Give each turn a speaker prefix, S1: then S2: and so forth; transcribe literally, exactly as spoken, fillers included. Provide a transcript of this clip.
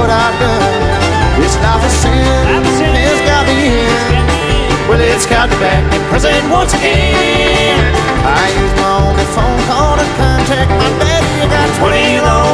S1: what I've done. This life of sin has got me in. Well, it's got me back in prison once again. I use my only phone call to contact my